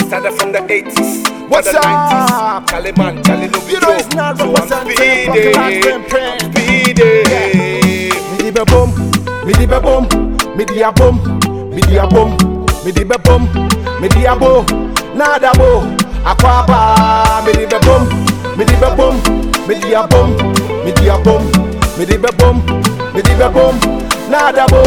started from the 80s. What's the up? 90s. Charlie man, Charlie no be You know it's not so I'm representing speedy. fucking last I'm speedy. Me di be boom, me di be boom, me di a boom, me di a boom, me di be boom, me di a bo, nada bo, aquaba, me di be boom, me di be boom, me di a boom, me di a boom, me di be boom, me di be boom, nada bo,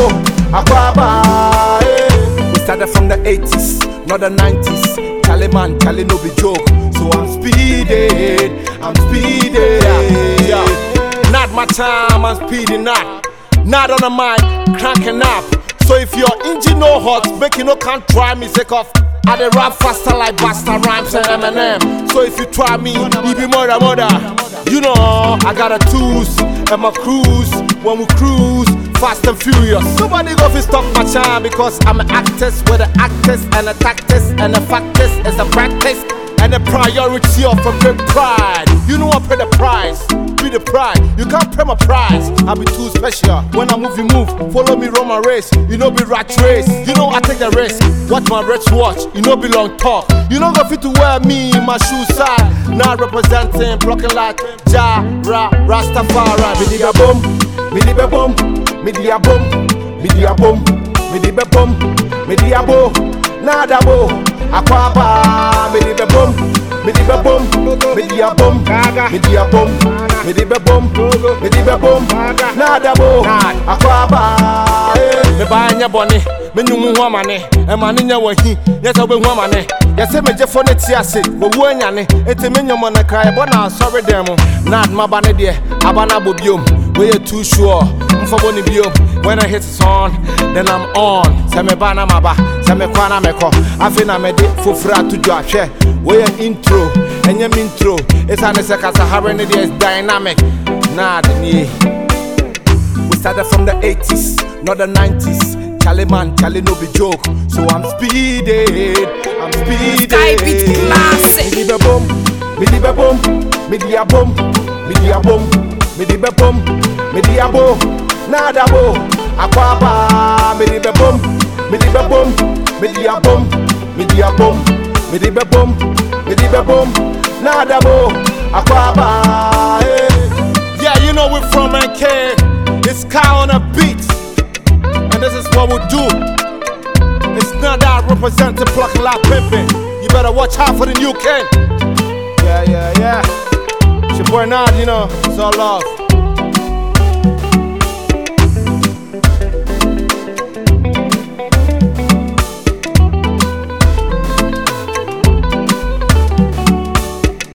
aquaba. We started from the 80s, not the 90s. Charlie man, Charlie no be joke. So I'm speeding, I'm speeding. Yeah. Not my time, I'm speeding not. Not on the mic, cranking up. So if your engine no hot, make you no can't try me, take off. I dey rap faster like Basta Rhymes and Eminem. So if you try me, you be murder. You know, I got a tools and my cruise. When we cruise, fast and furious. Nobody go fi stop my time because I'm an actress with the actors and the tactics and the factors is the practice and the priority of a great pride. You know I pay the price, be the pride. You can't pay my price. I be too special. When I move, you move. Follow me, run my race. You know be rat race. You know I take the risk. Watch my wrist watch. You know be long talk. You know go fit to wear me in my shoe side. Now representing, blocking like Ja Ra Rastafari. Me di be boom, me di be boom, me di a boom, me di a boom, me di be boom, me di a bo, nada bo, aquaba. Me di be boom, me di be boom, me di a boom, me di a boom, me di be boom, me di be boom, nada bo, aquaba. Me buy nya boni, me nyumu ho amane. E ma ne nya wahi, ye so be ho amane. Ye se me je fo ne ti ase, wo wu anyane. Enti me nyomo na kra e bona sorry dem. Nad maba ne de, abana bobiom. We are too sure. Mfabo ni biom. When I hit the song, then I'm on. Se me ba na maba, se me kwa na me ko. Afi na me de fofra to do ahwe. We are intro, enye intro. Esa ne se kasa hare ne de is dynamic. Nad ni. We started from the 80s, not the 90s. Charlie man, Charlie no be joke. So I'm speeding, I'm speeding. Skybeat classic. Me di be boom, me di be boom, me di a boom, me di a boom, me di be boom, me di a bo, nada bo, aquaba. Me di be boom, me di be boom, me di a boom, me di a boom, me di be boom, me di be boom, nada bo, aquaba. Yeah, you know we're from NK. It's Kai on a beat, and this is what we do. It's not that I represent the pluck like pimpin'. You better watch out for the new king. Yeah. It's your boy Nad, you know. It's all love.